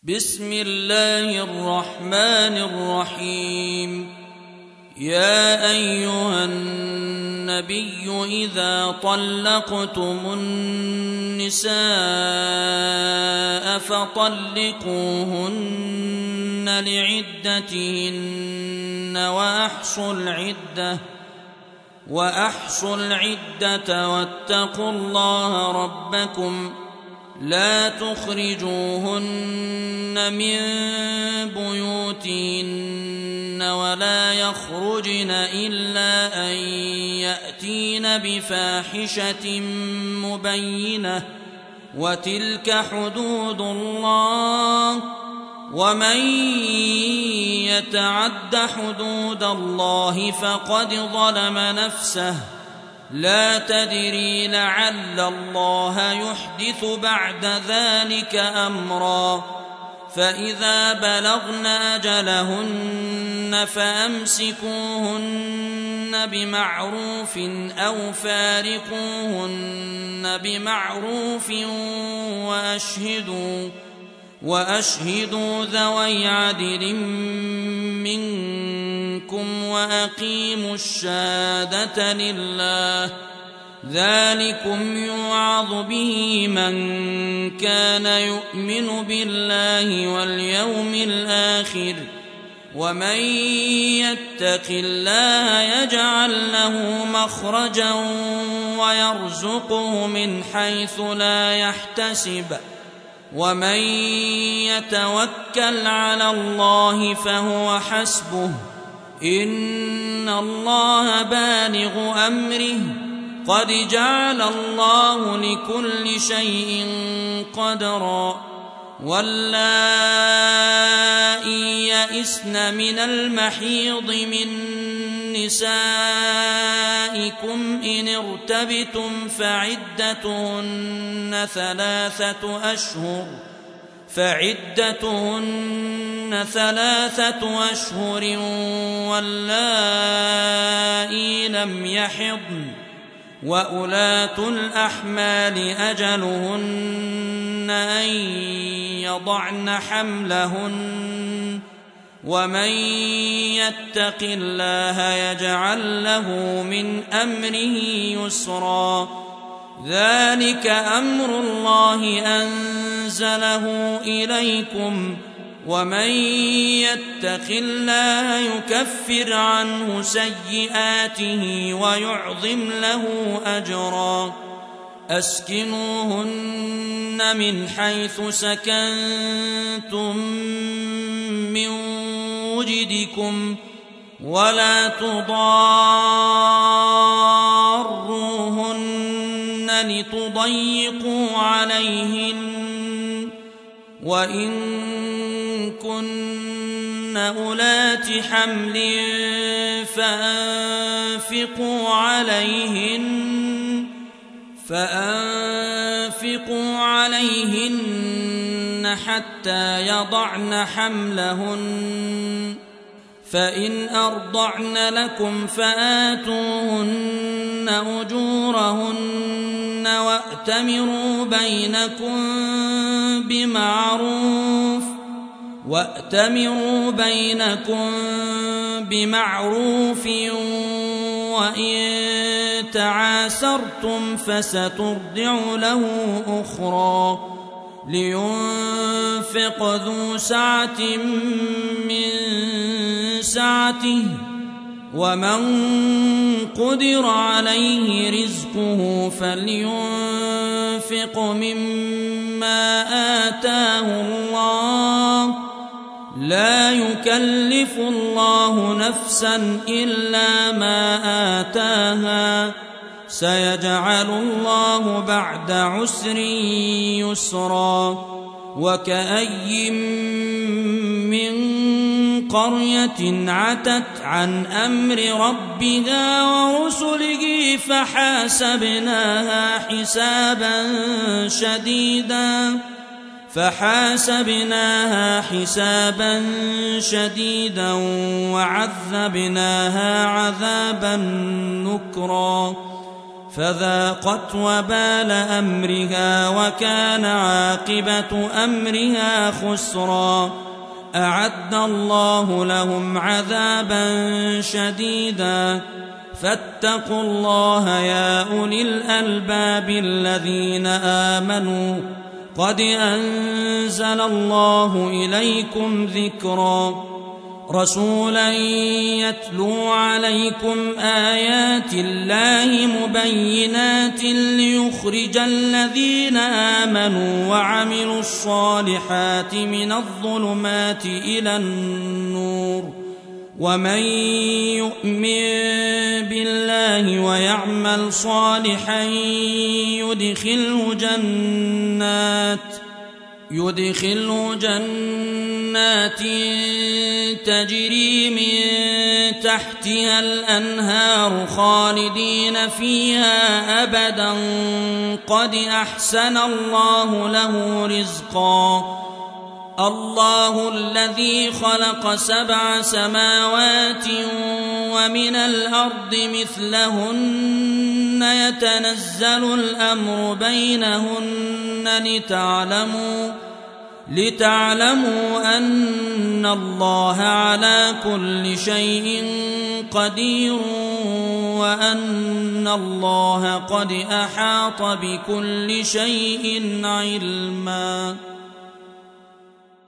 بسم الله الرحمن الرحيم. يا أيها النبي إذا طلقتم النساء فطلقوهن لعدتهن وأحصوا العدة واتقوا الله ربكم لا تخرجوهن من بيوتهن ولا يخرجن إلا أن يأتين بفاحشة مبينة وتلك حدود الله ومن يتعد حدود الله فقد ظلم نفسه لا تدري لعل الله يحدث بعد ذلك أمرا. فإذا بلغن أجلهن فأمسكوهن بمعروف أو فارقوهن بمعروف وأشهدوا ذوي عدل منكم وأقيموا الشهادة لله ذلكم يوعظ به من كان يؤمن بالله واليوم الآخر ومن يتق الله يجعل له مخرجا ويرزقه من حيث لا يحتسب ومن يتوكل على الله فهو حسبه إن الله بالغ أمره قد جعل الله لكل شيء قدرا. واللائي يئسن من المحيض من نسائكم إن ارتبتم فعدتهن ثلاثة أشهر واللائي لم يحضن وأولاة الأحمال أجلهن أن يضعن حملهن ومن يتق الله يجعل له من أمره يسرا. ذلك أمر الله أنزله إليكم ومن يتق الله يكفر عنه سيئاته ويعظم له أجرا. أسكنوهن من حيث سكنتم من وجدكم ولا تضاروهن لتضيقوا عليهن وإن كن أولات حمل فأنفقوا عليهن حتى يضعن حملهن فإن أرضعن لكم فآتوهن أجورهن وأتمروا بينكم بمعروف وإن تعاسرتم فسترضع له أخرى لينفق ذو سعة من سعته ومن قدر عليه رزقه فلينفق مما آتاه الله لا يكلف الله نفسا إلا ما آتاها سيجعل الله بعد عسر يسرا. وكأي من قرية عتت عن أمر ربها ورسله فحاسبناها حسابا شديدا وعذبناها عذابا نكرا فذاقت وبال أمرها وكان عاقبة أمرها خسرا. أعد الله لهم عذابا شديدا فاتقوا الله يا أولي الألباب الذين آمنوا قد أنزل الله إليكم ذكرا رسولا يتلو عليكم آيات الله مبينات ليخرج الذين آمنوا وعملوا الصالحات من الظلمات إلى النور ومن يؤمن بالله ويعمل صالحا يدخله جنات تجري من تحتها الأنهار خالدين فيها أبدا قد أحسن الله له رزقا. الله الذي خلق 7 سماوات ومن الأرض مثلهن يتنزل الأمر بينهن لتعلموا أن الله على كل شيء قدير وأن الله قد أحاط بكل شيء علما.